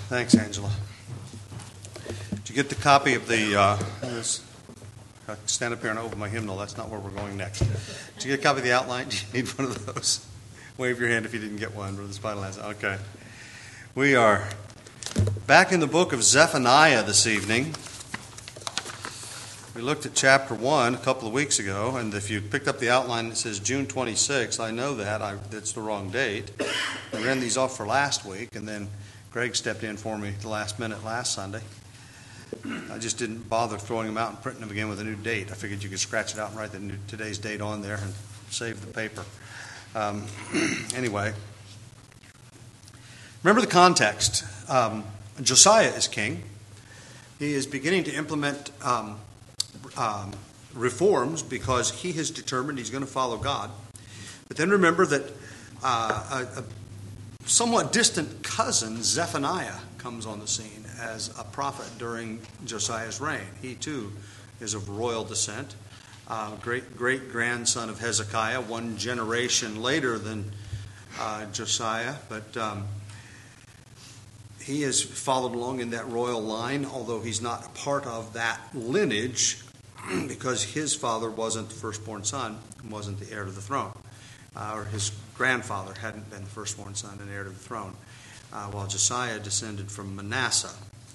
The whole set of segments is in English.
Thanks, Angela. Did you get the copy of the, I stand up here and open my hymnal. That's not where we're going next. Did you get a copy of the outline? Do you need one of those? Wave your hand if you didn't get one. Brother Spinal has it. Okay. We are back in the book of Zephaniah this evening. We looked at chapter 1 a couple of weeks ago, and if you picked up the outline, it says June 26th. I know that. That's the wrong date. I ran these off for last week, and then Greg stepped in for me at the last minute last Sunday. I just didn't bother throwing them out and printing them again with a new date. I figured you could scratch it out and write today's date on there and save the paper. Anyway, remember the context. Josiah is king. He is beginning to implement reforms because he has determined he's going to follow God. But then remember that a somewhat distant cousin, Zephaniah, comes on the scene as a prophet during Josiah's reign. He too is of royal descent, great-grandson of Hezekiah, one generation later than Josiah, but he has followed along in that royal line, although he's not a part of that lineage because his father wasn't the firstborn son and wasn't the heir to the throne, or his grandfather hadn't been the firstborn son and heir to the throne, while Josiah descended from Manasseh.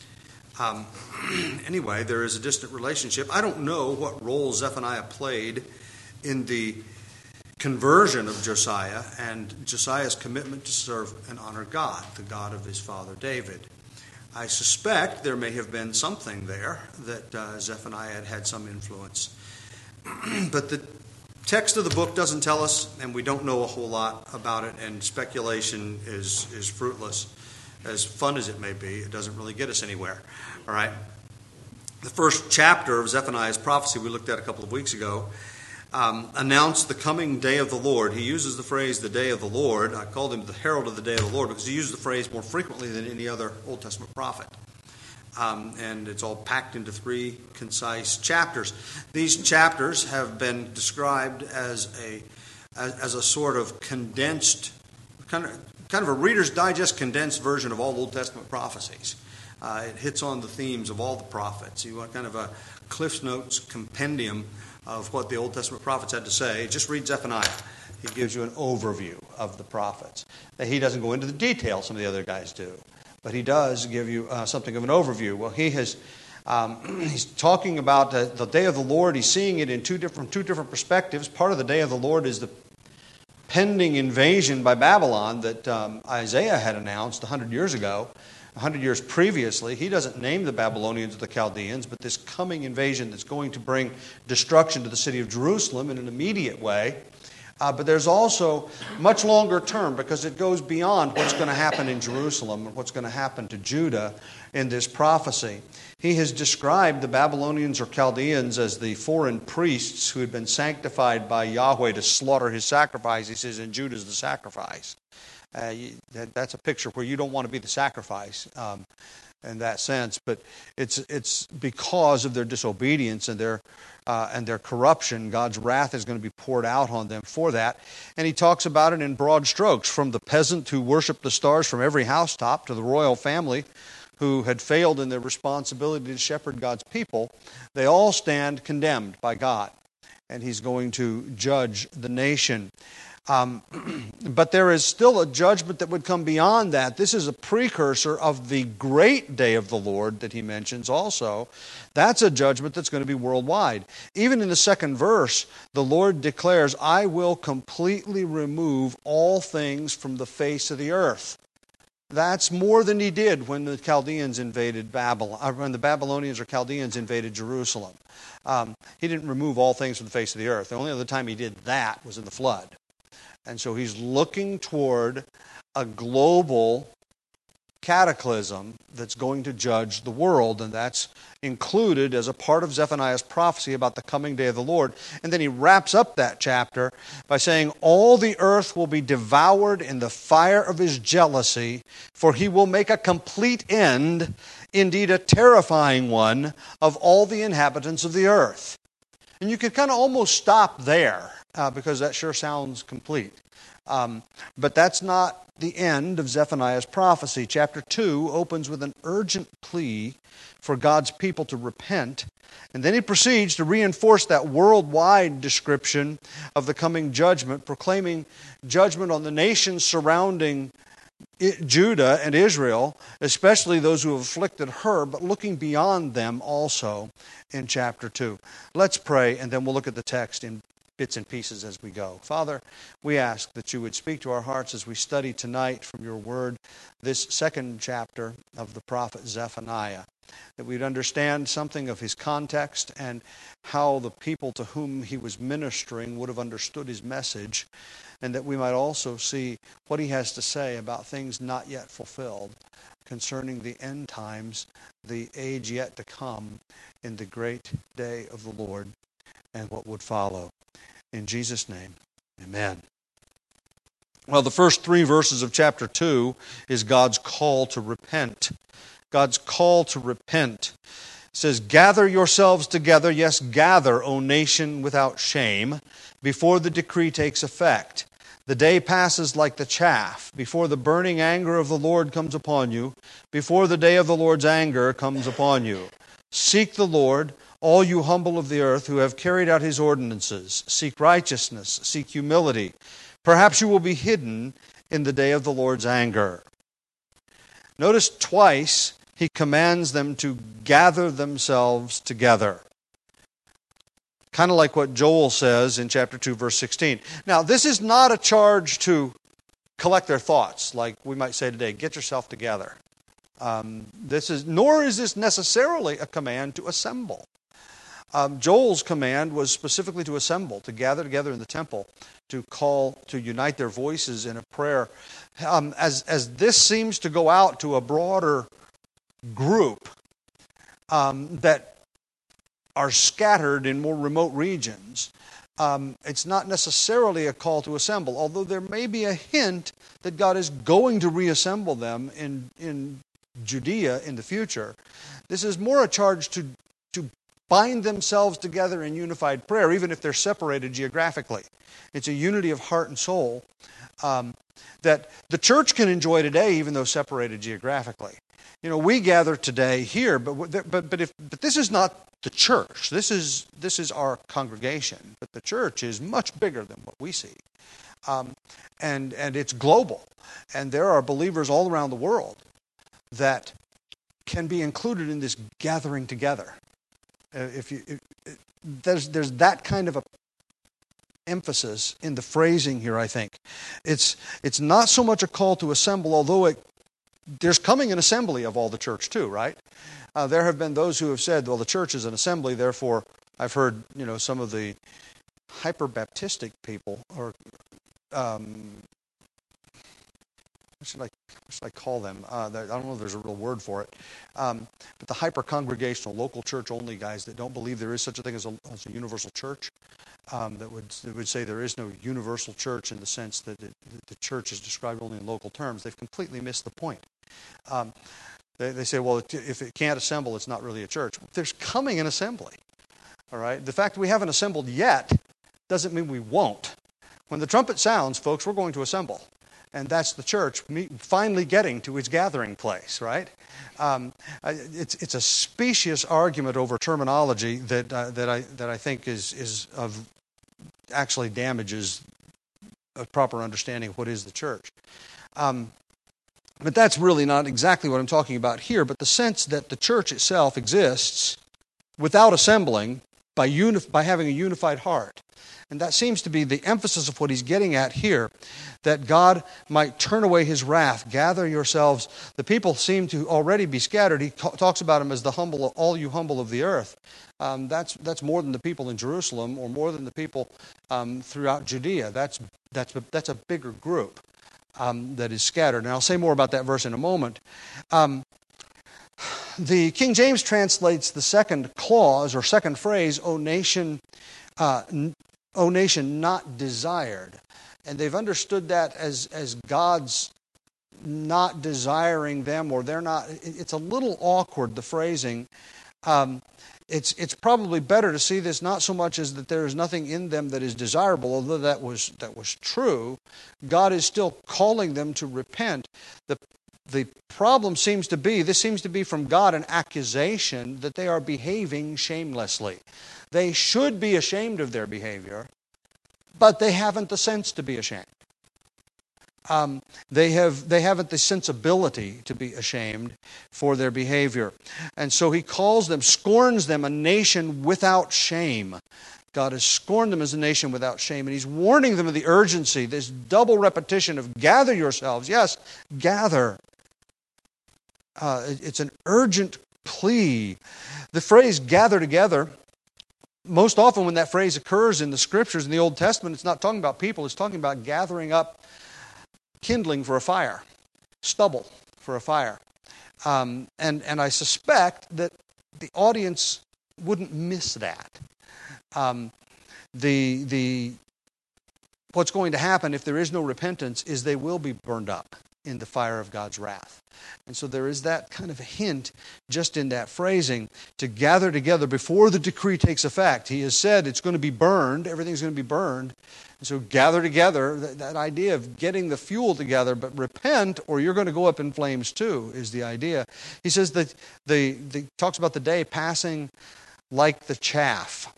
Anyway, there is a distant relationship. I don't know what role Zephaniah played in the conversion of Josiah and Josiah's commitment to serve and honor God, the God of his father David. I suspect there may have been something there that Zephaniah had some influence. But the text of the book doesn't tell us, and we don't know a whole lot about it, and speculation is fruitless. As fun as it may be, it doesn't really get us anywhere. All right? The first chapter of Zephaniah's prophecy we looked at a couple of weeks ago announced the coming day of the Lord. He uses the phrase, the day of the Lord. I called him the herald of the day of the Lord because he uses the phrase more frequently than any other Old Testament prophet. And it's all packed into 3 concise chapters. These chapters have been described as a sort of condensed, kind of a Reader's Digest condensed version of all Old Testament prophecies. It hits on the themes of all the prophets. You want kind of a Cliff's Notes compendium of what the Old Testament prophets had to say. Just read Zephaniah. He gives you an overview of the prophets. He doesn't go into the details some of the other guys do, but he does give you something of an overview. Well, he's talking about the day of the Lord. He's seeing it in two different perspectives. Part of the day of the Lord is the pending invasion by Babylon that Isaiah had announced 100 years ago. 100 years previously. He doesn't name the Babylonians or the Chaldeans, but this coming invasion that's going to bring destruction to the city of Jerusalem in an immediate way. But there's also much longer term because it goes beyond what's going to happen in Jerusalem and what's going to happen to Judah in this prophecy. He has described the Babylonians or Chaldeans as the foreign priests who had been sanctified by Yahweh to slaughter his sacrifice. He says, and Judah's the sacrifice. That's a picture where you don't want to be the sacrifice in that sense, but it's because of their disobedience and their corruption. God's wrath is going to be poured out on them for that. And he talks about it in broad strokes, from the peasant who worshiped the stars from every housetop to the royal family who had failed in their responsibility to shepherd God's people. They all stand condemned by God, and he's going to judge the nation. But there is still a judgment that would come beyond that. This is a precursor of the great day of the Lord that he mentions also. That's a judgment that's going to be worldwide. Even in the second verse, the Lord declares, I will completely remove all things from the face of the earth. That's more than he did when the Chaldeans invaded Babylon, when the Babylonians or Chaldeans invaded Jerusalem. He didn't remove all things from the face of the earth. The only other time he did that was in the flood. And so he's looking toward a global cataclysm that's going to judge the world, and that's included as a part of Zephaniah's prophecy about the coming day of the Lord. And then he wraps up that chapter by saying, all the earth will be devoured in the fire of his jealousy, for he will make a complete end, indeed a terrifying one, of all the inhabitants of the earth. And you can kind of almost stop there, because that sure sounds complete. But that's not the end of Zephaniah's prophecy. Chapter 2 opens with an urgent plea for God's people to repent, and then he proceeds to reinforce that worldwide description of the coming judgment, proclaiming judgment on the nations surrounding Judah and Israel, especially those who have afflicted her, but looking beyond them also in chapter 2. Let's pray, and then we'll look at the text in bits and pieces as we go. Father, we ask that you would speak to our hearts as we study tonight from your word this second chapter of the prophet Zephaniah, that we'd understand something of his context and how the people to whom he was ministering would have understood his message, and that we might also see what he has to say about things not yet fulfilled concerning the end times, the age yet to come, in the great day of the Lord and what would follow. In Jesus' name, amen. Well, the first 3 verses of chapter 2 is God's call to repent. God's call to repent. It says, "Gather yourselves together, yes, gather, O nation without shame, before the decree takes effect. The day passes like the chaff, before the burning anger of the Lord comes upon you, before the day of the Lord's anger comes upon you. Seek the Lord, all you humble of the earth who have carried out his ordinances. Seek righteousness, seek humility. Perhaps you will be hidden in the day of the Lord's anger." Notice twice he commands them to gather themselves together. Kind of like what Joel says in chapter 2, verse 16. Now, this is not a charge to collect their thoughts, like we might say today, get yourself together. Nor is this necessarily a command to assemble. Joel's command was specifically to assemble, to gather together in the temple, to call, to unite their voices in a prayer. As this seems to go out to a broader group that are scattered in more remote regions, it's not necessarily a call to assemble, although there may be a hint that God is going to reassemble them in Judea in the future. This is more a charge to bind themselves together in unified prayer, even if they're separated geographically. It's a unity of heart and soul that the church can enjoy today, even though separated geographically. You know, we gather today here, but this is not the church. This is our congregation, but the church is much bigger than what we see, and it's global, and there are believers all around the world that can be included in this gathering together. There's that kind of a emphasis in the phrasing here, I think. It's not so much a call to assemble, although there's coming an assembly of all the church too, right? There have been those who have said, well, the church is an assembly, therefore, I've heard, some of the hyper-Baptistic people, or what should I call them? I don't know if there's a real word for it. But the hyper-congregational, local church-only guys that don't believe there is such a thing as a universal church, that would say there is no universal church in the sense that the church is described only in local terms. They've completely missed the point. They say, well, if it can't assemble, it's not really a church. There's coming an assembly. All right? The fact that we haven't assembled yet doesn't mean we won't. When the trumpet sounds, folks, we're going to assemble. And that's the church finally getting to its gathering place, right? It's a specious argument over terminology that I think actually damages a proper understanding of what is the church. But that's really not exactly what I'm talking about here, but the sense that the church itself exists without assembling by having a unified heart. And that seems to be the emphasis of what he's getting at here, that God might turn away his wrath, gather yourselves. The people seem to already be scattered. He talks about them as the humble, all you humble of the earth. That's more than the people in Jerusalem, or more than the people throughout Judea. That's a bigger group that is scattered. And I'll say more about that verse in a moment. The King James translates the second clause or second phrase, O nation not desired. And they've understood that as God's not desiring them, or they're not. It's a little awkward, the phrasing. It's probably better to see this not so much as that there is nothing in them that is desirable, although that was true. God is still calling them to repent. The problem seems to be, this seems to be from God an accusation that they are behaving shamelessly. They should be ashamed of their behavior, but they haven't the sense to be ashamed. They haven't the sensibility to be ashamed for their behavior. And so he calls them, scorns them, a nation without shame. God has scorned them as a nation without shame, and he's warning them of the urgency, this double repetition of gather yourselves. Yes, gather. It's an urgent plea. The phrase gather together, most often when that phrase occurs in the Scriptures in the Old Testament, it's not talking about people, it's talking about gathering up kindling for a fire, stubble for a fire. And I suspect that the audience wouldn't miss that. What's going to happen if there is no repentance is they will be burned up in the fire of God's wrath. And so there is that kind of a hint just in that phrasing to gather together before the decree takes effect. He has said it's going to be burned, everything's going to be burned. And so gather together, that idea of getting the fuel together, but repent or you're going to go up in flames too, is the idea. He says that talks about the day passing like the chaff.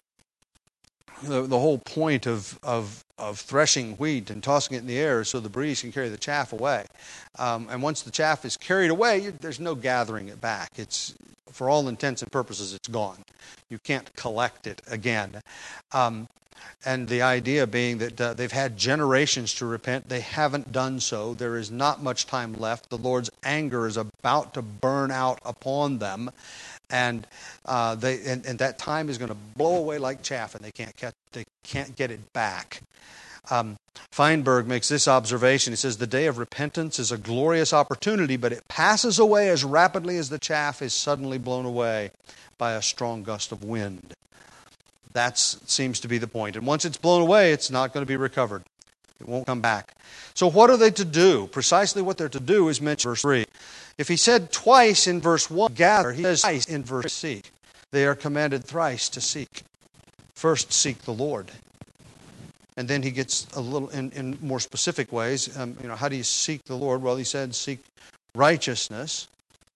The whole point of threshing wheat and tossing it in the air so the breeze can carry the chaff away. And once the chaff is carried away, there's no gathering it back. It's, for all intents and purposes, it's gone. You can't collect it again. And the idea being that they've had generations to repent. They haven't done so. There is not much time left. The Lord's anger is about to burn out upon them. And that time is going to blow away like chaff, and they can't get it back. Feinberg makes this observation. He says, the day of repentance is a glorious opportunity, but it passes away as rapidly as the chaff is suddenly blown away by a strong gust of wind. That seems to be the point. And once it's blown away, it's not going to be recovered. It won't come back. So what are they to do? Precisely what they're to do is mentioned in verse 3. If he said twice in verse 1, gather, he says twice in verse seek. They are commanded thrice to seek. First, seek the Lord. And then he gets a little in more specific ways. How do you seek the Lord? Well, he said seek righteousness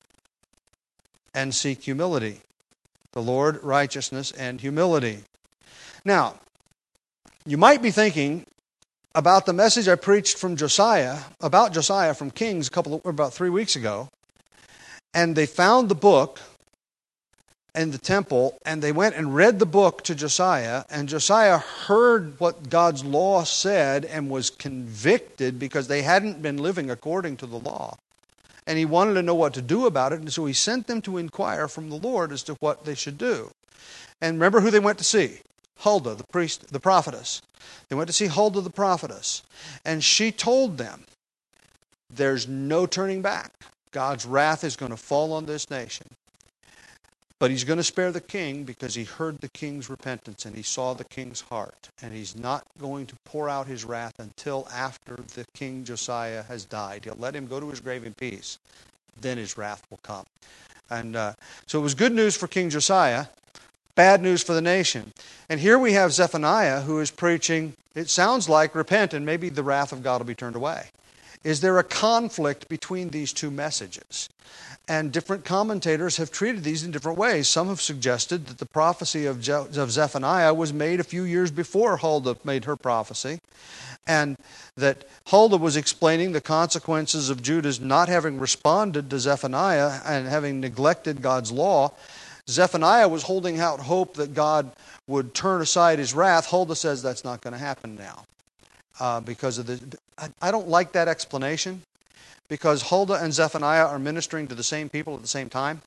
and seek humility. The Lord, righteousness, and humility. Now, you might be thinking about the message I preached from Josiah, about Josiah from Kings about 3 weeks ago, and they found the book in the temple, and they went and read the book to Josiah, and Josiah heard what God's law said and was convicted because they hadn't been living according to the law. And he wanted to know what to do about it, and so he sent them to inquire from the Lord as to what they should do. And remember who they went to see? Huldah, the priest, the prophetess. They went to see Huldah the prophetess, and she told them, there's no turning back. God's wrath is going to fall on this nation. But he's going to spare the king because he heard the king's repentance and he saw the king's heart. And he's not going to pour out his wrath until after the king Josiah has died. He'll let him go to his grave in peace. Then his wrath will come. And so it was good news for King Josiah, bad news for the nation. And here we have Zephaniah who is preaching, it sounds like repent and maybe the wrath of God will be turned away. Is there a conflict between these two messages? And different commentators have treated these in different ways. Some have suggested that the prophecy of Zephaniah was made a few years before Huldah made her prophecy, and that Huldah was explaining the consequences of Judah's not having responded to Zephaniah and having neglected God's law. Zephaniah was holding out hope that God would turn aside his wrath. Huldah says that's not going to happen now because of the. I don't like that explanation. Because Huldah and Zephaniah are ministering to the same people at the same time.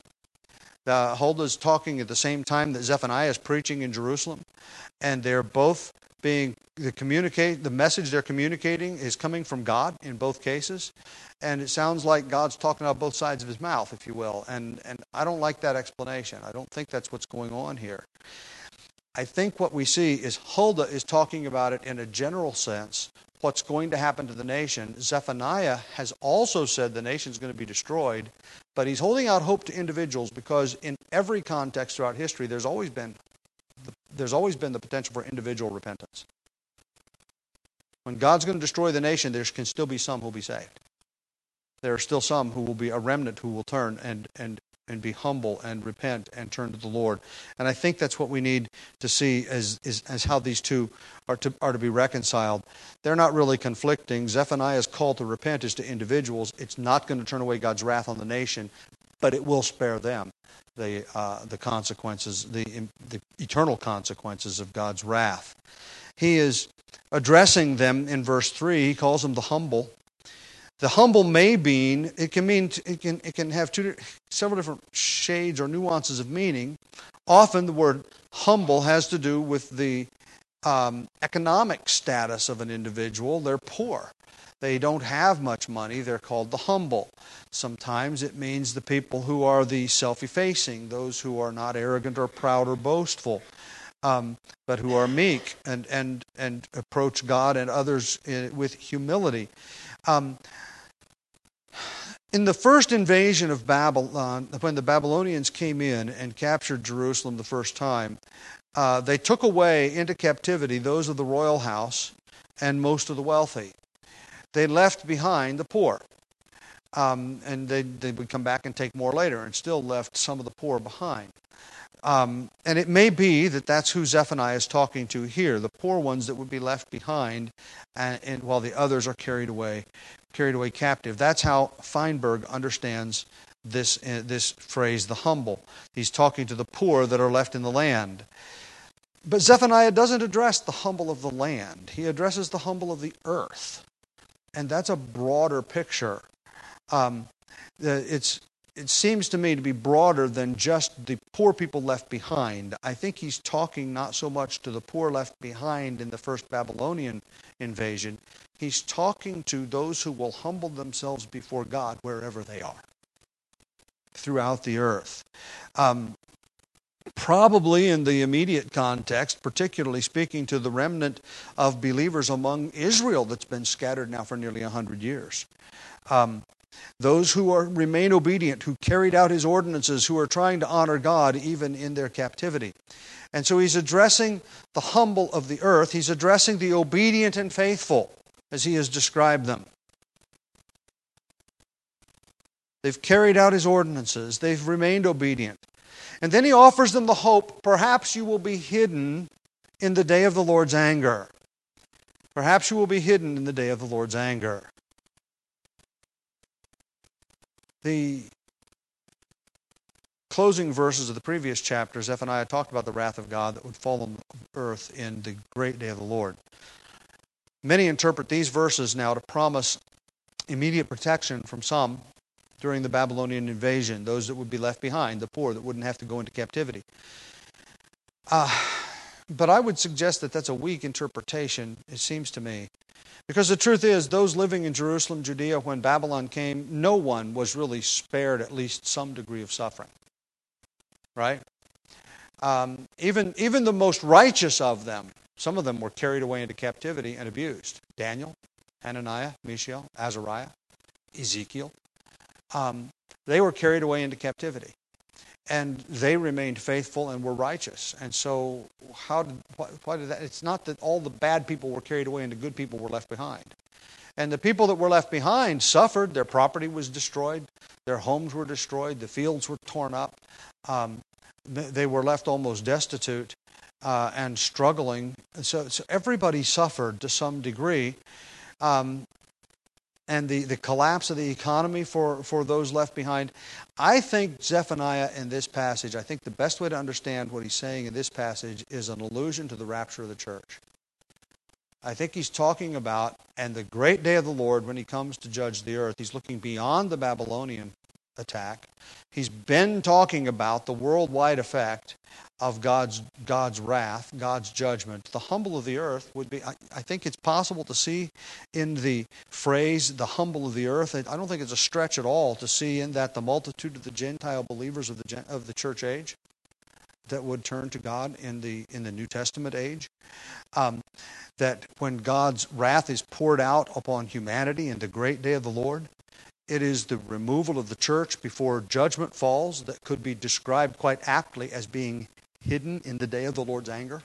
Huldah is talking at the same time that Zephaniah is preaching in Jerusalem. And they're both the message they're communicating is coming from God in both cases. And it sounds like God's talking out both sides of his mouth, if you will. And I don't like that explanation. I don't think that's what's going on here. I think what we see is Huldah is talking about it in a general sense what's going to happen to the nation, Zephaniah has also said the nation's going to be destroyed, but he's holding out hope to individuals because in every context throughout history, there's always been the potential for individual repentance. When God's going to destroy the nation, there can still be some who will be saved. There are still some who will be a remnant who will turn and be humble and repent and turn to the Lord. And I think that's what we need to see as how these two are to be reconciled. They're not really conflicting. Zephaniah's call to repent is to individuals. It's not going to turn away God's wrath on the nation, but it will spare them the consequences, the eternal consequences of God's wrath. He is addressing them in verse 3. He calls them the humble. The humble it can have several different shades or nuances of meaning. Often the word humble has to do with the economic status of an individual. They're poor. They don't have much money. They're called the humble. Sometimes it means the people who are the self-effacing, those who are not arrogant or proud or boastful, but who are meek and approach God and others with humility. In the first invasion of Babylon, when the Babylonians came in and captured Jerusalem the first time, they took away into captivity those of the royal house and most of the wealthy. They left behind the poor. And they would come back and take more later and still left some of the poor behind. And it may be that that's who Zephaniah is talking to here, the poor ones that would be left behind and while the others are carried away captive. That's how Feinberg understands this phrase, the humble. He's talking to the poor that are left in the land. But Zephaniah doesn't address the humble of the land. He addresses the humble of the earth. And that's a broader picture. It seems to me to be broader than just the poor people left behind. I think he's talking not so much to the poor left behind in the first Babylonian invasion. He's talking to those who will humble themselves before God wherever they are, throughout the earth. Probably in the immediate context, particularly speaking to the remnant of believers among Israel that's been scattered now for nearly 100 years. Those who remain obedient, who carried out his ordinances, who are trying to honor God even in their captivity. And so he's addressing the humble of the earth. He's addressing the obedient and faithful, as he has described them. They've carried out his ordinances. They've remained obedient. And then he offers them the hope, perhaps you will be hidden in the day of the Lord's anger. Perhaps you will be hidden in the day of the Lord's anger. The closing verses of the previous chapter, Zephaniah talked about the wrath of God that would fall on the earth in the great day of the Lord. Many interpret these verses now to promise immediate protection from some during the Babylonian invasion, those that would be left behind, the poor that wouldn't have to go into captivity. But I would suggest that that's a weak interpretation, it seems to me. Because the truth is, those living in Jerusalem, Judea, when Babylon came, no one was really spared at least some degree of suffering. Right? Even the most righteous of them, some of them were carried away into captivity and abused. Daniel, Hananiah, Mishael, Azariah, Ezekiel. They were carried away into captivity. And they remained faithful and were righteous. And so why did that? It's not that all the bad people were carried away and the good people were left behind. And the people that were left behind suffered. Their property was destroyed. Their homes were destroyed. The fields were torn up. They were left almost destitute and struggling. So everybody suffered to some degree. And the collapse of the economy for those left behind. I think Zephaniah in this passage, I think the best way to understand what he's saying in this passage is an allusion to the rapture of the church. I think he's talking about, and the great day of the Lord when he comes to judge the earth, he's looking beyond the Babylonian attack. He's been talking about the worldwide effect of God's wrath, God's judgment. The humble of the earth would be, I think it's possible to see in the phrase, the humble of the earth, I don't think it's a stretch at all to see in that the multitude of the Gentile believers of the church age. that would turn to God in the New Testament age. That when God's wrath is poured out upon humanity in the great day of the Lord, it is the removal of the church before judgment falls that could be described quite aptly as being hidden in the day of the Lord's anger.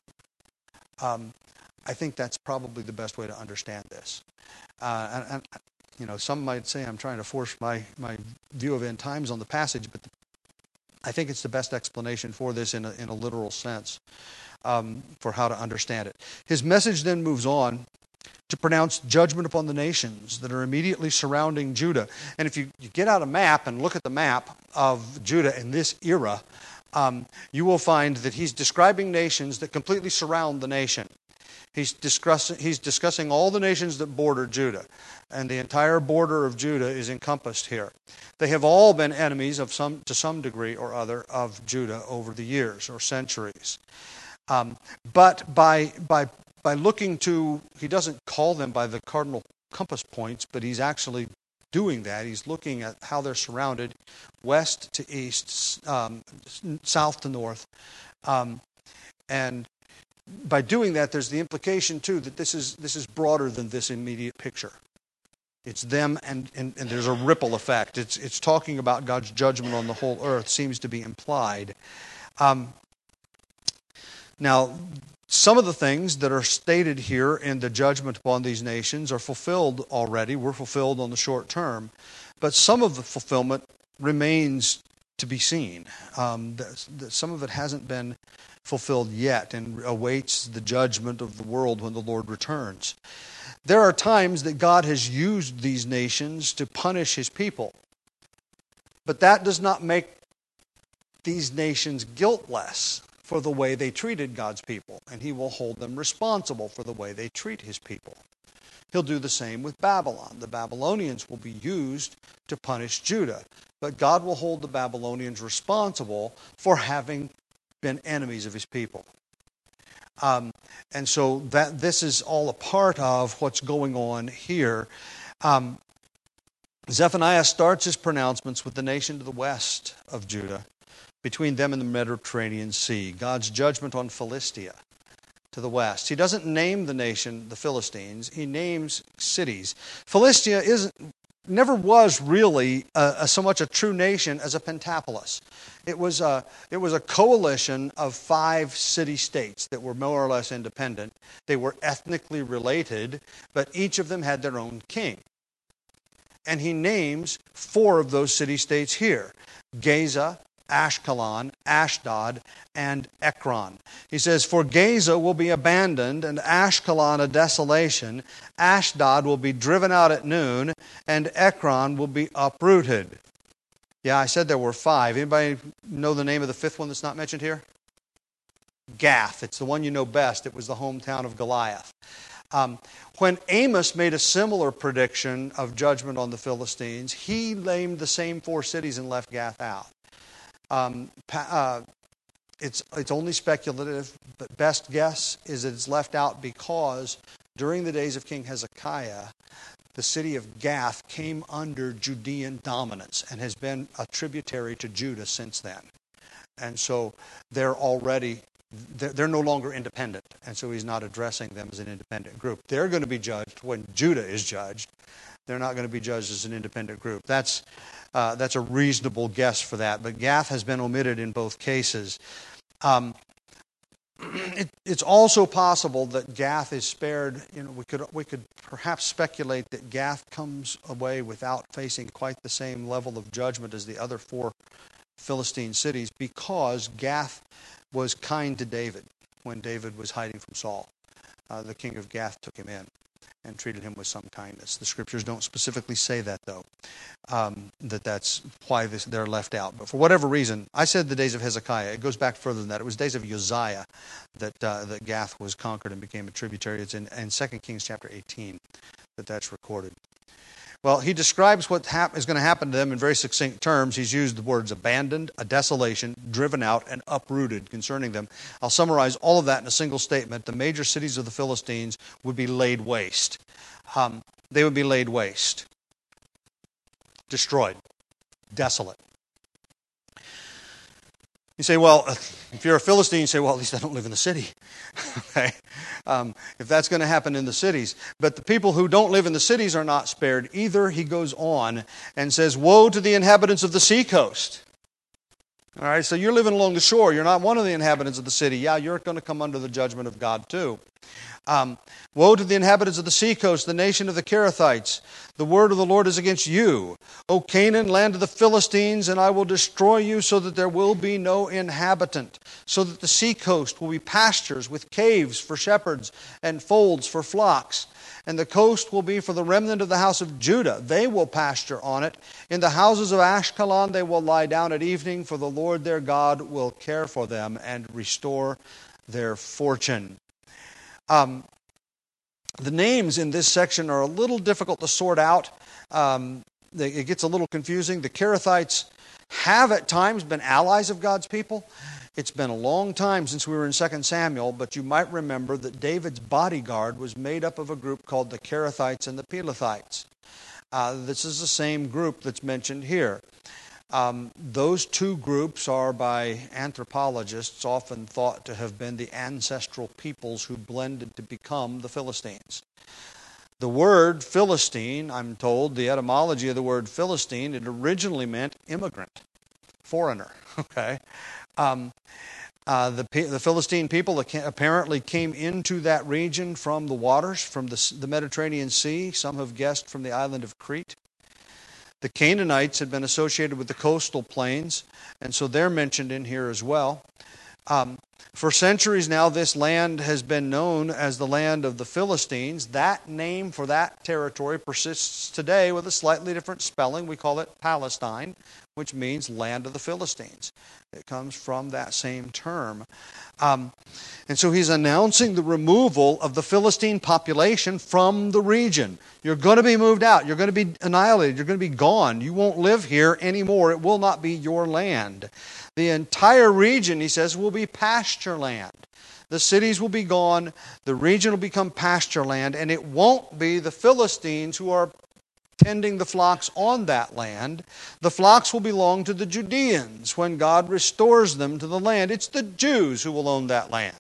I think that's probably the best way to understand this. And some might say I'm trying to force my view of end times on the passage, but I think it's the best explanation for this in a literal sense for how to understand it. His message then moves on to pronounce judgment upon the nations that are immediately surrounding Judah. And if you get out a map and look at the map of Judah in this era, you will find that he's describing nations that completely surround the nation. He's discussing all the nations that border Judah, and the entire border of Judah is encompassed here. They have all been enemies to some degree or other of Judah over the years or centuries. But by looking to, he doesn't call them by the cardinal compass points, but he's actually doing that. He's looking at how they're surrounded, west to east, south to north, and by doing that, there's the implication too that this is broader than this immediate picture. It's them, and there's a ripple effect. It's talking about God's judgment on the whole earth, seems to be implied. Now, some of the things that are stated here in the judgment upon these nations are fulfilled already, were fulfilled on the short term, but some of the fulfillment remains to be seen. Some of it hasn't been fulfilled yet and awaits the judgment of the world when the Lord returns. There are times that God has used these nations to punish his people, but that does not make these nations guiltless for the way they treated God's people, and he will hold them responsible for the way they treat his people. He'll do the same with Babylon. The Babylonians will be used to punish Judah, but God will hold the Babylonians responsible for having been enemies of his people. And so this is all a part of what's going on here. Zephaniah starts his pronouncements with the nation to the west of Judah, between them and the Mediterranean Sea, God's judgment on Philistia to the west. He doesn't name the nation, the Philistines. He names cities. Philistia never was really so much a true nation as a pentapolis. It was a coalition of 5 city-states that were more or less independent. They were ethnically related, but each of them had their own king. And he names 4 of those city-states here: Gaza, Ashkelon, Ashdod, and Ekron. He says, for Gaza will be abandoned, and Ashkelon a desolation. Ashdod will be driven out at noon, and Ekron will be uprooted. Yeah, I said there were 5. Anybody know the name of the 5th one that's not mentioned here? Gath. It's the one you know best. It was the hometown of Goliath. When Amos made a similar prediction of judgment on the Philistines, he named the same 4 cities and left Gath out. It's only speculative, but best guess is that it's left out because during the days of King Hezekiah, the city of Gath came under Judean dominance and has been a tributary to Judah since then. And so they're no longer independent, and so he's not addressing them as an independent group. They're going to be judged when Judah is judged. They're not going to be judged as an independent group. That's a reasonable guess for that. But Gath has been omitted in both cases. It's also possible that Gath is spared. We could perhaps speculate that Gath comes away without facing quite the same level of judgment as the other 4 Philistine cities, because Gath was kind to David when David was hiding from Saul. The king of Gath took him in and treated him with some kindness. The scriptures don't specifically say that, though, that's why they're left out. But for whatever reason, I said the days of Hezekiah. It goes back further than that. It was days of Uzziah that Gath was conquered and became a tributary. It's in 2 Kings chapter 18 that's recorded. Well, he describes what is going to happen to them in very succinct terms. He's used the words abandoned, a desolation, driven out, and uprooted concerning them. I'll summarize all of that in a single statement. The major cities of the Philistines would be laid waste. They would be laid waste, destroyed, desolate. You say, well, if you're a Philistine, you say, well, at least I don't live in the city. Okay, if that's going to happen in the cities. But the people who don't live in the cities are not spared either. He goes on and says, woe to the inhabitants of the seacoast. All right, so you're living along the shore. You're not one of the inhabitants of the city. Yeah, you're going to come under the judgment of God too. Woe to the inhabitants of the seacoast, the nation of the Kerethites. The word of the Lord is against you, O Canaan, land of the Philistines, and I will destroy you so that there will be no inhabitant, so that the seacoast will be pastures with caves for shepherds and folds for flocks. And the coast will be for the remnant of the house of Judah. They will pasture on it. In the houses of Ashkelon they will lie down at evening, for the Lord their God will care for them and restore their fortune. The names in this section are a little difficult to sort out. It gets a little confusing. The Kerethites have at times been allies of God's people. It's been a long time since we were in 2 Samuel, but you might remember that David's bodyguard was made up of a group called the Kerethites and the Pelethites. This is the same group that's mentioned here. Those two groups are, by anthropologists, often thought to have been the ancestral peoples who blended to become the Philistines. The word Philistine, I'm told, the etymology of the word Philistine, it originally meant immigrant, foreigner. Okay, the Philistine people apparently came into that region from the waters, from the Mediterranean Sea. Some have guessed from the island of Crete. The Canaanites had been associated with the coastal plains, and so they're mentioned in here as well. For centuries now, this land has been known as the land of the Philistines. That name for that territory persists today with a slightly different spelling. We call it Palestine, which means land of the Philistines. It comes from that same term. And so he's announcing the removal of the Philistine population from the region. You're going to be moved out. You're going to be annihilated. You're going to be gone. You won't live here anymore. It will not be your land. The entire region, he says, will be pasture land. The cities will be gone. The region will become pasture land. And it won't be the Philistines who are tending the flocks on that land. The flocks will belong to the Judeans when God restores them to the land. It's the Jews who will own that land.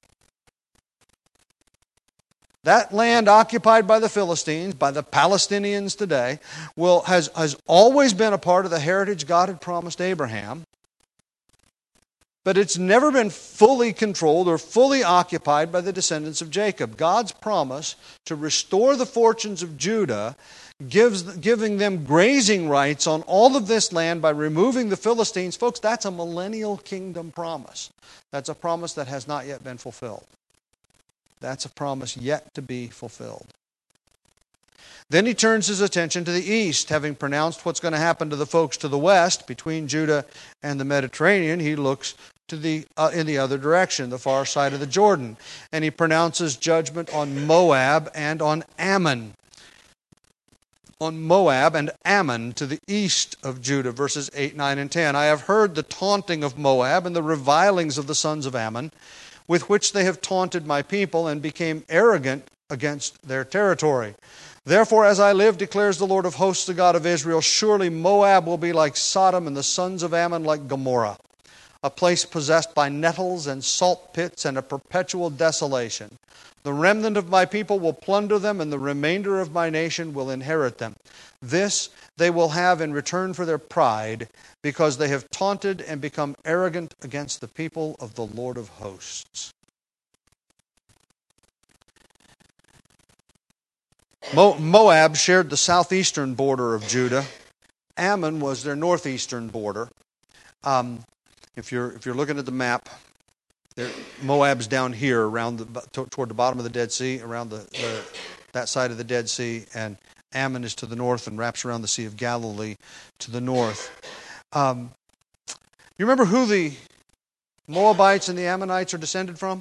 That land occupied by the Philistines, by the Palestinians today, has always been a part of the heritage God had promised Abraham. But it's never been fully controlled or fully occupied by the descendants of Jacob. God's promise to restore the fortunes of Judah, giving them grazing rights on all of this land by removing the Philistines. Folks, that's a millennial kingdom promise. That's a promise that has not yet been fulfilled. That's a promise yet to be fulfilled. Then he turns his attention to the east. Having pronounced what's going to happen to the folks to the west, between Judah and the Mediterranean, he looks to in the other direction, the far side of the Jordan. And he pronounces judgment on Moab and on Ammon. On Moab and Ammon to the east of Judah, verses 8, 9, and 10. I have heard the taunting of Moab and the revilings of the sons of Ammon, with which they have taunted my people and became arrogant against their territory. Therefore, as I live, declares the Lord of hosts, the God of Israel, surely Moab will be like Sodom and the sons of Ammon like Gomorrah, a place possessed by nettles and salt pits and a perpetual desolation. The remnant of my people will plunder them, and the remainder of my nation will inherit them. This they will have in return for their pride, because they have taunted and become arrogant against the people of the Lord of hosts. Moab shared the southeastern border of Judah. Ammon was their northeastern border. If you're looking at the map, Moab's down here around toward the bottom of the Dead Sea, around that side of the Dead Sea, and Ammon is to the north and wraps around the Sea of Galilee to the north. You remember who the Moabites and the Ammonites are descended from?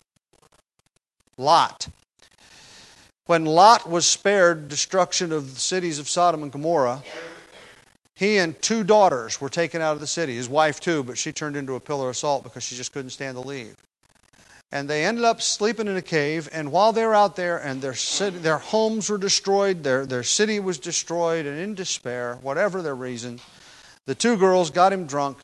Lot. When Lot was spared destruction of the cities of Sodom and Gomorrah, he and 2 daughters were taken out of the city. His wife too, but she turned into a pillar of salt because she just couldn't stand to leave. And they ended up sleeping in a cave, and while they were out there and their homes were destroyed, their city was destroyed, and in despair, whatever their reason, the 2 girls got him drunk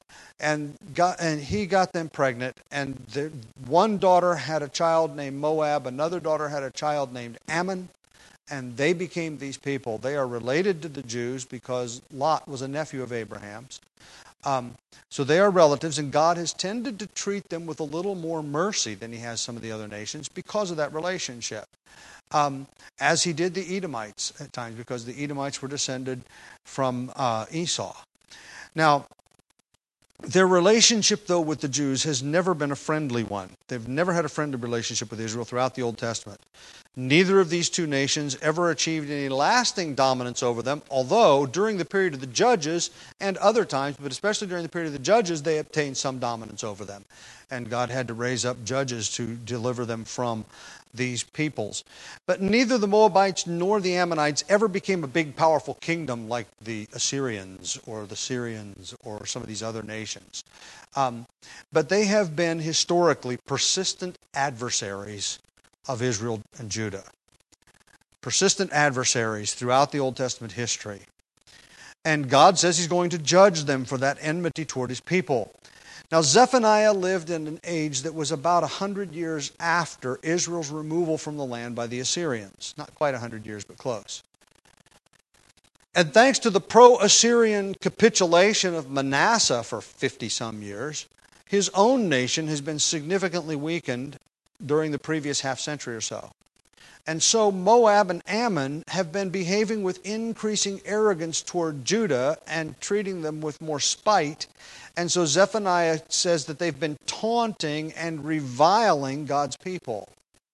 and he got them pregnant, and one daughter had a child named Moab, another daughter had a child named Ammon, and they became these people. They are related to the Jews because Lot was a nephew of Abraham's. So they are relatives, and God has tended to treat them with a little more mercy than he has some of the other nations because of that relationship. As he did the Edomites at times, because the Edomites were descended from Esau. Now, their relationship, though, with the Jews has never been a friendly one. They've never had a friendly relationship with Israel throughout the Old Testament. Neither of these two nations ever achieved any lasting dominance over them, although during the period of the Judges and other times, but especially during the period of the Judges, they obtained some dominance over them. And God had to raise up judges to deliver them from these peoples. But neither the Moabites nor the Ammonites ever became a big, powerful kingdom like the Assyrians or the Syrians or some of these other nations. But they have been historically persistent adversaries of Israel and Judah. Persistent adversaries throughout the Old Testament history. And God says he's going to judge them for that enmity toward his people. Now, Zephaniah lived in an age that was about 100 years after Israel's removal from the land by the Assyrians. Not quite 100 years, but close. And thanks to the pro-Assyrian capitulation of Manasseh for 50-some years, his own nation has been significantly weakened during the previous half-century or so. And so Moab and Ammon have been behaving with increasing arrogance toward Judah and treating them with more spite. And so Zephaniah says that they've been taunting and reviling God's people.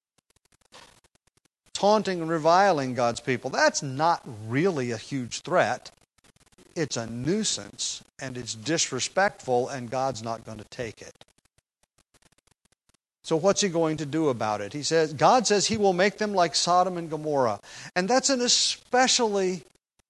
Taunting and reviling God's people. That's not really a huge threat. It's a nuisance, and it's disrespectful, and God's not going to take it. So what's he going to do about it? God says he will make them like Sodom and Gomorrah. And that's an especially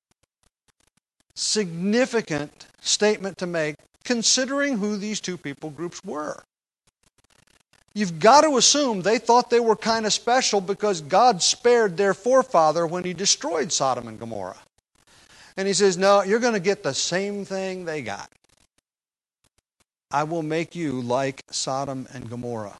significant statement to make, considering who these two people groups were. You've got to assume they thought they were kind of special because God spared their forefather when he destroyed Sodom and Gomorrah. And he says, no, you're going to get the same thing they got. I will make you like Sodom and Gomorrah.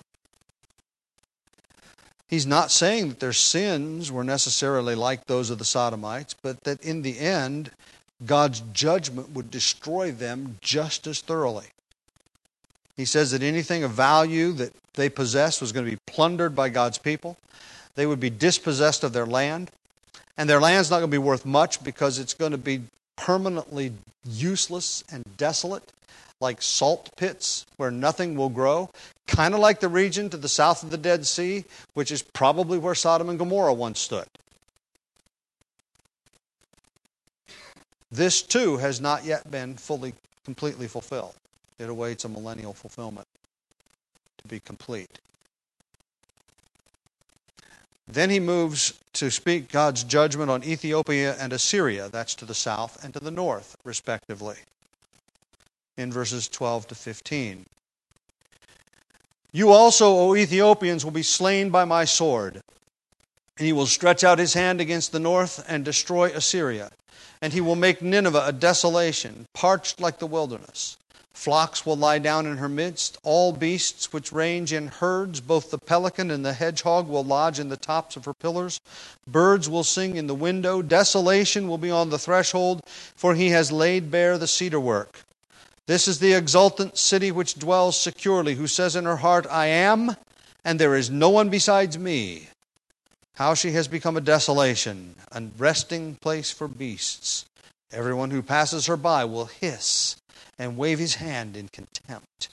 He's not saying that their sins were necessarily like those of the Sodomites, but that in the end, God's judgment would destroy them just as thoroughly. He says that anything of value that they possessed was going to be plundered by God's people. They would be dispossessed of their land. And their land's not going to be worth much because it's going to be permanently useless and desolate, like salt pits where nothing will grow. Kind of like the region to the south of the Dead Sea, which is probably where Sodom and Gomorrah once stood. This too has not yet been completely fulfilled. It awaits a millennial fulfillment to be complete. Then he moves to speak God's judgment on Ethiopia and Assyria, that's to the south and to the north, respectively, in verses 12 to 15. You also, O Ethiopians, will be slain by my sword, and he will stretch out his hand against the north and destroy Assyria. And he will make Nineveh a desolation, parched like the wilderness. Flocks will lie down in her midst. All beasts which range in herds, both the pelican and the hedgehog, will lodge in the tops of her pillars. Birds will sing in the window. Desolation will be on the threshold, for he has laid bare the cedar work. This is the exultant city which dwells securely, who says in her heart, I am, and there is no one besides me. How she has become a desolation, a resting place for beasts. Everyone who passes her by will hiss and wave his hand in contempt.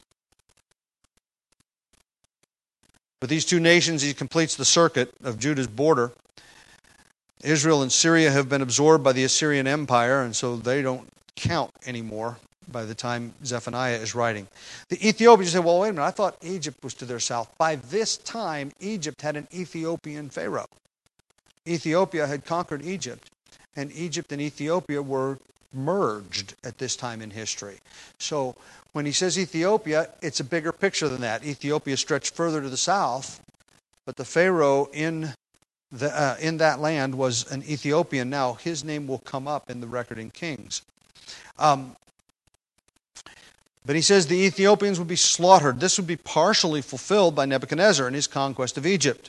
With these two nations, he completes the circuit of Judah's border. Israel and Syria have been absorbed by the Assyrian Empire, and so they don't count anymore by the time Zephaniah is writing. The Ethiopians say, well, wait a minute, I thought Egypt was to their south. By this time, Egypt had an Ethiopian pharaoh. Ethiopia had conquered Egypt, and Egypt and Ethiopia were merged at this time in history. So when he says Ethiopia, it's a bigger picture than that. Ethiopia stretched further to the south, but the pharaoh in that land was an Ethiopian. Now, his name will come up in the record in Kings. But he says the Ethiopians would be slaughtered. This would be partially fulfilled by Nebuchadnezzar in his conquest of Egypt.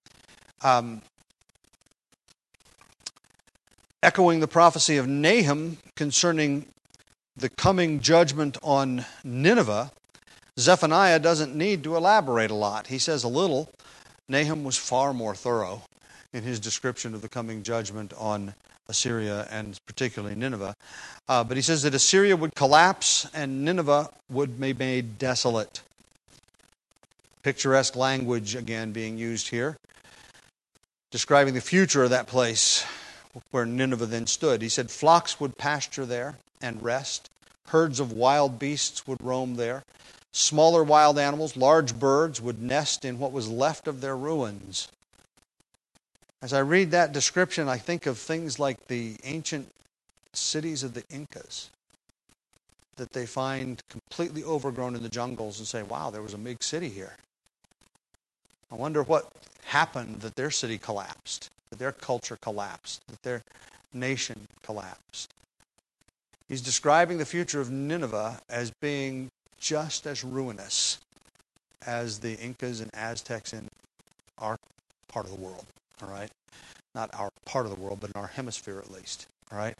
Echoing the prophecy of Nahum concerning the coming judgment on Nineveh, Zephaniah doesn't need to elaborate a lot. He says a little. Nahum was far more thorough in his description of the coming judgment on Assyria and particularly Nineveh. But he says that Assyria would collapse and Nineveh would be made desolate. Picturesque language again being used here, describing the future of that place where Nineveh then stood. He said flocks would pasture there and rest. Herds of wild beasts would roam there. Smaller wild animals, large birds would nest in what was left of their ruins. As I read that description, I think of things like the ancient cities of the Incas that they find completely overgrown in the jungles and say, wow, there was a big city here. I wonder what happened that their city collapsed, that their culture collapsed, that their nation collapsed. He's describing the future of Nineveh as being just as ruinous as the Incas and Aztecs in our part of the world, all right? Not our part of the world, but in our hemisphere at least, all right?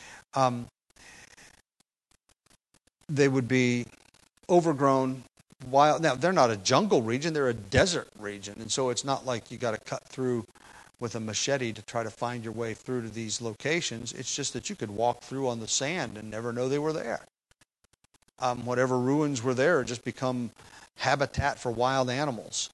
They would be overgrown, wild. Now, they're not a jungle region, they're a desert region, and so it's not like you got to cut through with a machete to try to find your way through to these locations. It's just that you could walk through on the sand and never know they were there. Whatever ruins were there just become habitat for wild animals.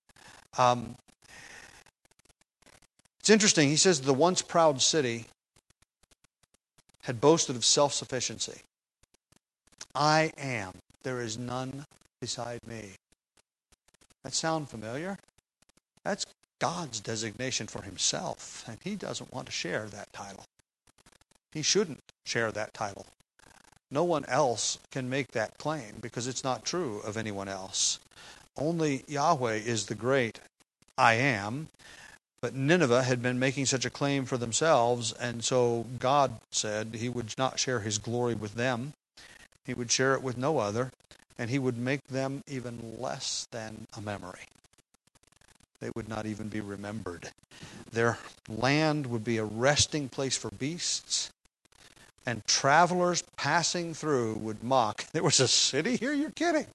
It's interesting. He says the once proud city had boasted of self-sufficiency. I am. There is none beside me. That sound familiar? That's God's designation for himself, and he doesn't want to share that title. He shouldn't share that title. No one else can make that claim because it's not true of anyone else. Only Yahweh is the great I am, but Nineveh had been making such a claim for themselves, and so God said he would not share his glory with them. He would share it with no other, and he would make them even less than a memory. They would not even be remembered. Their land would be a resting place for beasts, and travelers passing through would mock. There was a city here? You're kidding.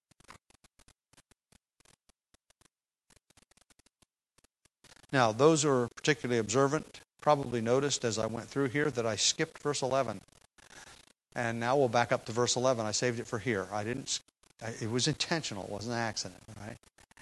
Now, those who are particularly observant probably noticed as I went through here that I skipped verse 11. And now we'll back up to verse 11. I saved it for here. It was intentional. It wasn't an accident. Right?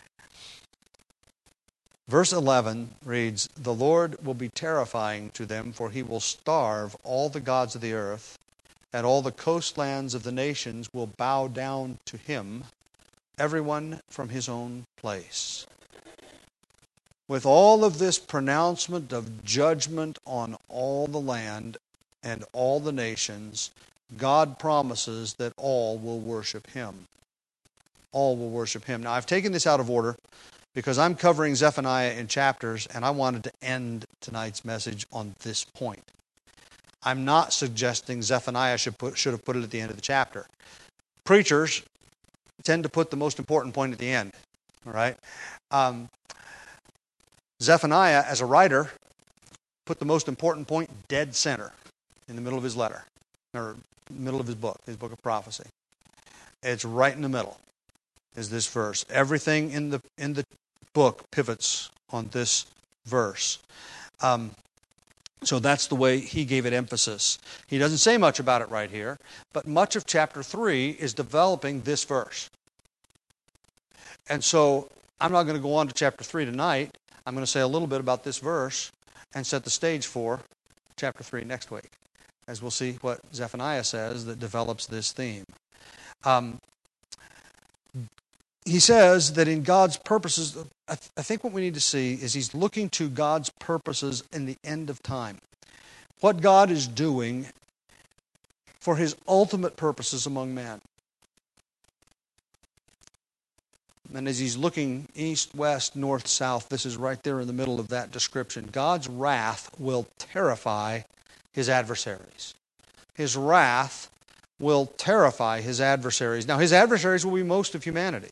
Verse 11 reads, "The Lord will be terrifying to them, for he will starve all the gods of the earth, and all the coastlands of the nations will bow down to him, everyone from his own place." With all of this pronouncement of judgment on all the land and all the nations, God promises that all will worship him. All will worship him. Now, I've taken this out of order because I'm covering Zephaniah in chapters, and I wanted to end tonight's message on this point. I'm not suggesting Zephaniah should have put it at the end of the chapter. Preachers tend to put the most important point at the end. All right? Zephaniah, as a writer, put the most important point dead center in the middle of his letter, or middle of his book of prophecy. It's right in the middle, is this verse. Everything in the book pivots on this verse. So that's the way he gave it emphasis. He doesn't say much about it right here, but much of chapter 3 is developing this verse. And so I'm not going to go on to chapter 3 tonight. I'm going to say a little bit about this verse and set the stage for chapter 3 next week, as we'll see what Zephaniah says that develops this theme. He says that in God's purposes, I think what we need to see is he's looking to God's purposes in the end of time. What God is doing for his ultimate purposes among men. And as he's looking east, west, north, south, this is right there in the middle of that description. God's wrath will terrify his adversaries. His wrath will terrify his adversaries. Now, his adversaries will be most of humanity.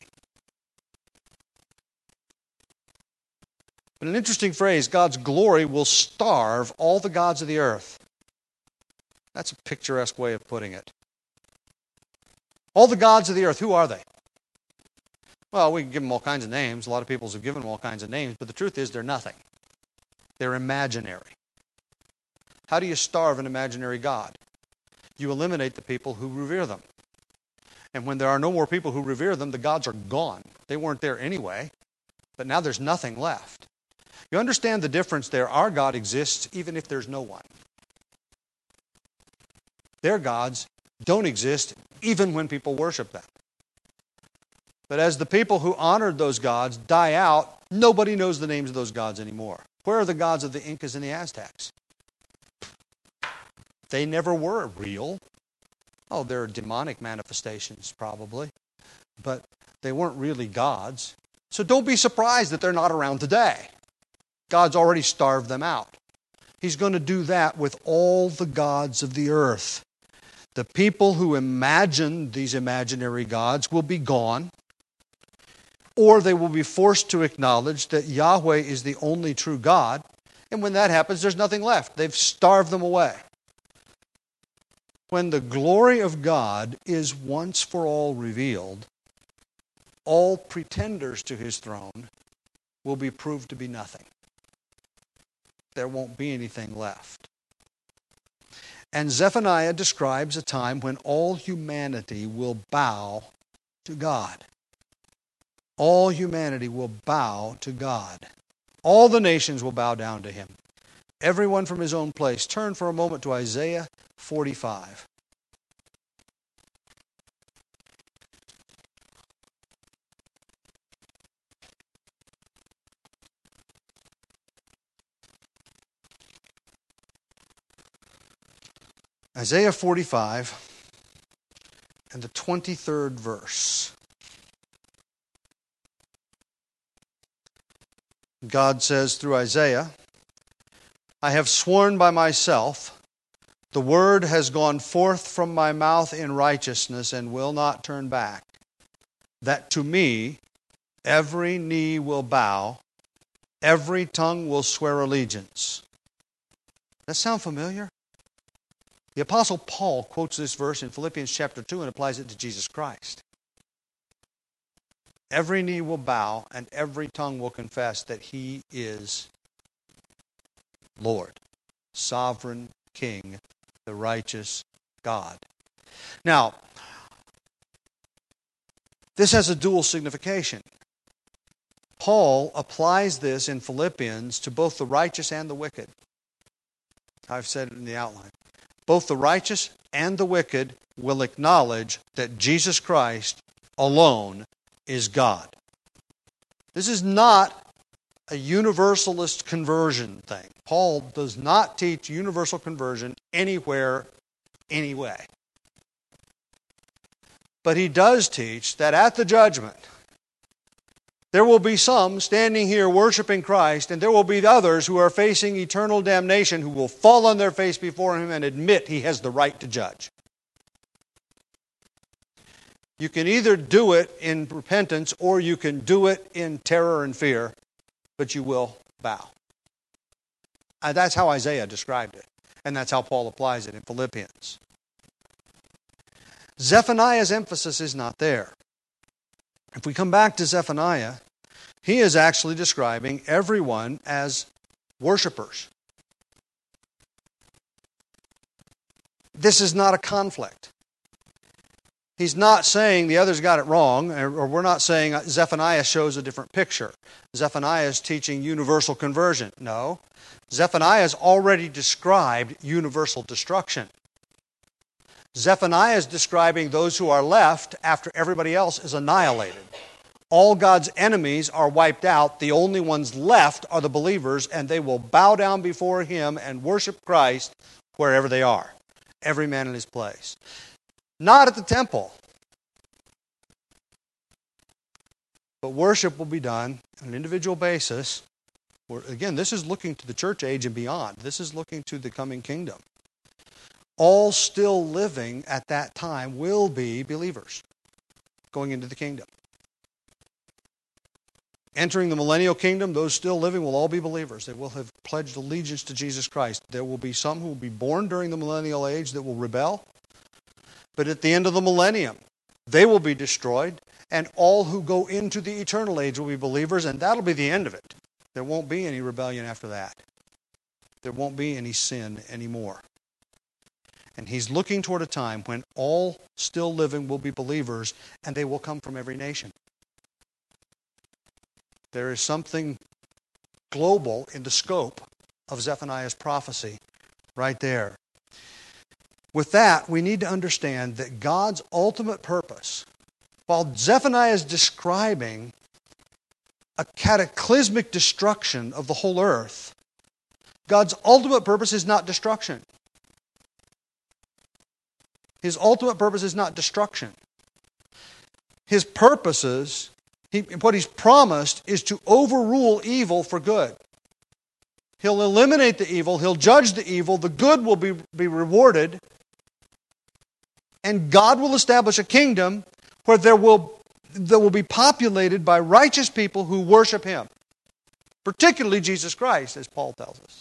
But an interesting phrase, God's glory will starve all the gods of the earth. That's a picturesque way of putting it. All the gods of the earth, who are they? Well, we can give them all kinds of names. A lot of people have given them all kinds of names, but the truth is they're nothing. They're imaginary. How do you starve an imaginary god? You eliminate the people who revere them. And when there are no more people who revere them, the gods are gone. They weren't there anyway, but now there's nothing left. You understand the difference there. Our God exists even if there's no one. Their gods don't exist even when people worship them. But as the people who honored those gods die out, nobody knows the names of those gods anymore. Where are the gods of the Incas and the Aztecs? They never were real. Oh, they're demonic manifestations probably, but they weren't really gods. So don't be surprised that they're not around today. God's already starved them out. He's going to do that with all the gods of the earth. The people who imagine these imaginary gods will be gone, or they will be forced to acknowledge that Yahweh is the only true God, and when that happens, there's nothing left. They've starved them away. When the glory of God is once for all revealed, all pretenders to his throne will be proved to be nothing. There won't be anything left. And Zephaniah describes a time when all humanity will bow to God. All humanity will bow to God. All the nations will bow down to him. Everyone from his own place. Turn for a moment to Isaiah 45. Isaiah 45 and the 23rd verse. God says through Isaiah, I have sworn by myself, the word has gone forth from my mouth in righteousness and will not turn back, that to me every knee will bow, every tongue will swear allegiance. Does that sound familiar? The Apostle Paul quotes this verse in Philippians chapter 2 and applies it to Jesus Christ. Every knee will bow and every tongue will confess that he is Lord, sovereign King, the righteous God. Now, this has a dual signification. Paul applies this in Philippians to both the righteous and the wicked. I've said it in the outline. Both the righteous and the wicked will acknowledge that Jesus Christ alone is God. This is not a universalist conversion thing. Paul does not teach universal conversion anywhere, anyway. But he does teach that at the judgment, there will be some standing here worshiping Christ, and there will be others who are facing eternal damnation who will fall on their face before him and admit he has the right to judge. You can either do it in repentance or you can do it in terror and fear, but you will bow. That's how Isaiah described it, and that's how Paul applies it in Philippians. Zephaniah's emphasis is not there. If we come back to Zephaniah, he is actually describing everyone as worshipers. This is not a conflict. He's not saying the others got it wrong, or we're not saying Zephaniah shows a different picture. Zephaniah is teaching universal conversion. No. Zephaniah has already described universal destruction. Zephaniah is describing those who are left after everybody else is annihilated. All God's enemies are wiped out. The only ones left are the believers, and they will bow down before him and worship Christ wherever they are. Every man in his place. Not at the temple. But worship will be done on an individual basis. Again, this is looking to the church age and beyond. This is looking to the coming kingdom. all still living at that time will be believers going into the kingdom. Entering the millennial kingdom, those still living will all be believers. They will have pledged allegiance to Jesus Christ. There will be some who will be born during the millennial age that will rebel. But at the end of the millennium, they will be destroyed, and all who go into the eternal age will be believers, and that'll be the end of it. There won't be any rebellion after that. There won't be any sin anymore. And he's looking toward a time when all still living will be believers, and they will come from every nation. There is something global in the scope of Zephaniah's prophecy right there. With that, we need to understand that God's ultimate purpose, while Zephaniah is describing a cataclysmic destruction of the whole earth, God's ultimate purpose is not destruction. His ultimate purpose is not destruction. His purposes, what he's promised, is to overrule evil for good. He'll eliminate the evil, he'll judge the evil, the good will be rewarded, and God will establish a kingdom where that will be populated by righteous people who worship him, particularly Jesus Christ, as Paul tells us.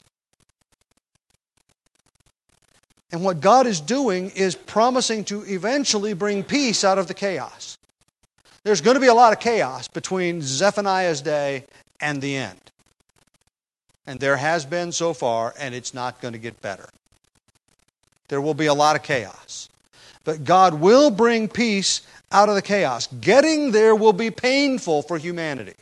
And what God is doing is promising to eventually bring peace out of the chaos. There's going to be a lot of chaos between Zephaniah's day and the end. And there has been so far, and it's not going to get better. There will be a lot of chaos. But God will bring peace out of the chaos. Getting there will be painful for humanity.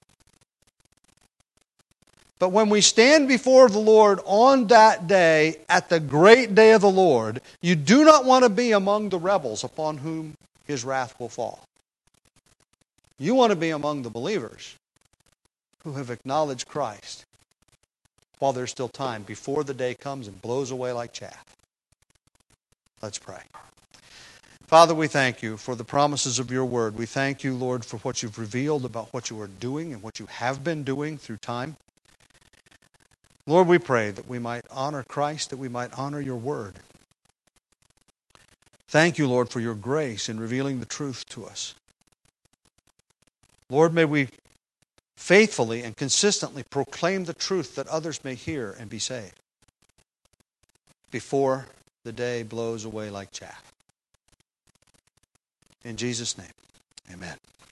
But when we stand before the Lord on that day, at the great day of the Lord, you do not want to be among the rebels upon whom his wrath will fall. You want to be among the believers who have acknowledged Christ while there's still time, before the day comes and blows away like chaff. Let's pray. Father, we thank you for the promises of your word. We thank you, Lord, for what you've revealed about what you are doing and what you have been doing through time. Lord, we pray that we might honor Christ, that we might honor your word. Thank you, Lord, for your grace in revealing the truth to us. Lord, may we faithfully and consistently proclaim the truth that others may hear and be saved before the day blows away like chaff. In Jesus' name, amen.